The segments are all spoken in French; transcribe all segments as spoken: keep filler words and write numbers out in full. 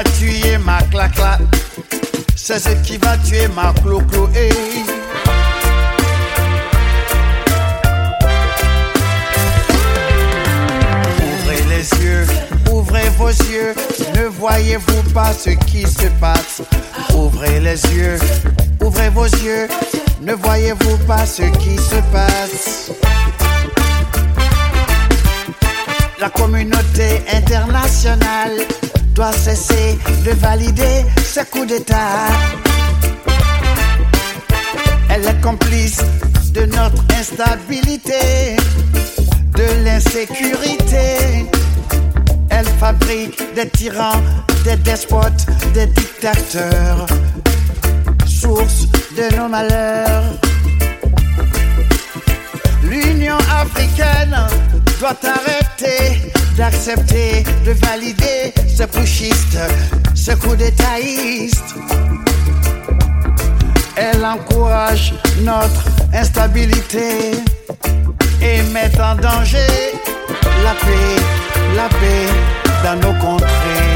va tuer ma clacla. C'est ce qui va tuer ma clo-clo. Hey. Ouvrez les yeux, ouvrez vos yeux. Ne voyez-vous pas ce qui se passe? Ouvrez les yeux, ouvrez vos yeux. Ne voyez-vous pas ce qui se passe? La communauté internationale doit cesser de valider ce coup d'État. Elle est complice de notre instabilité, de l'insécurité. Elle fabrique des tyrans, des despotes, des dictateurs, source de nos malheurs. L'Union africaine doit arrêter d'accepter, de valider ce pushiste, ce coup d'étaïste. Elle encourage notre instabilité et met en danger la paix, la paix dans nos contrées.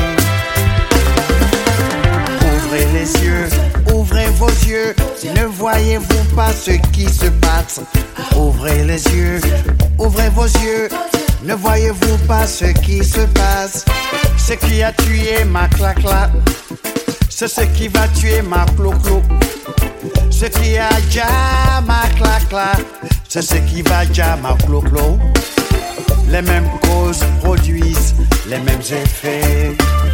Ouvrez les yeux, ouvrez vos yeux, ne voyez-vous pas ce qui se passe? Ouvrez les yeux, ouvrez vos yeux, ne voyez-vous pas ce qui se passe? Ce qui a tué ma clacla, c'est ce qui va tuer ma clo-clo. Ce qui a déjà ma clacla, c'est ce qui va déjà ma clo-clo. Les mêmes causes produisent les mêmes effets.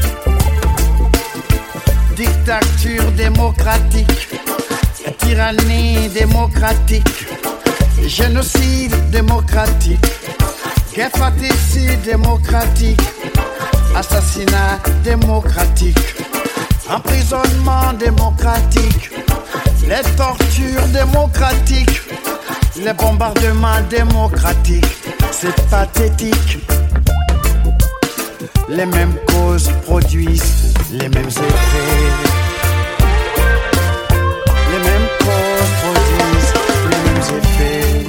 Dictature démocratique, tyrannie démocratique, génocide démocratique, guerre fratricide démocratique, assassinat démocratique, emprisonnement démocratique, les tortures démocratiques, les bombardements démocratiques. C'est pathétique. Les mêmes causes produisent les mêmes effets. Les mêmes causes produisent les mêmes effets.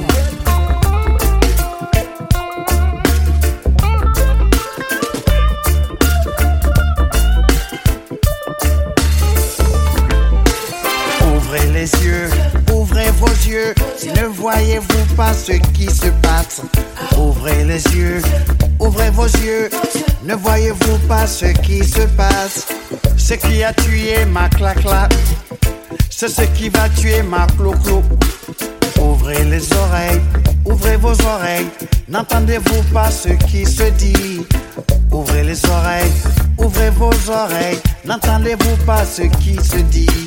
Ouvrez les yeux, ouvrez vos yeux, ne voyez-vous pas ce qui se passe? Ouvrez les yeux, ouvrez vos yeux, ne voyez-vous pas ce qui se passe? Ce qui a tué ma clacla, c'est ce qui va tuer ma clo-clo. Ouvrez les oreilles, ouvrez vos oreilles, n'entendez-vous pas ce qui se dit? Ouvrez les oreilles, ouvrez vos oreilles, n'entendez-vous pas ce qui se dit?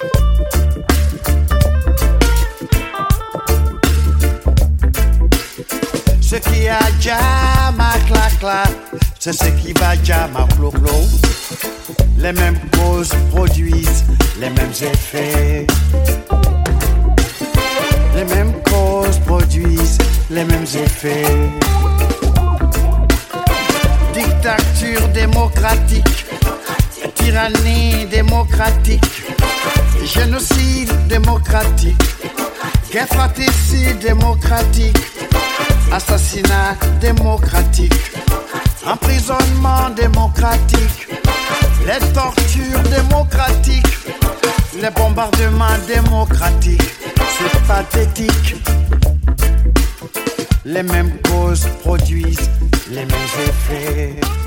Ce qui a déjà ma clacla, c'est ce qui va déjà ma clo-clo. Les mêmes causes produisent les mêmes effets. Les mêmes causes produisent les mêmes effets. Dictature démocratique, tyrannie démocratique, génocide démocratique, guerre fratricide démocratique, assassinat démocratique, emprisonnement démocratique, les tortures démocratiques, les bombardements démocratiques. C'est pathétique. Les mêmes causes produisent les mêmes effets.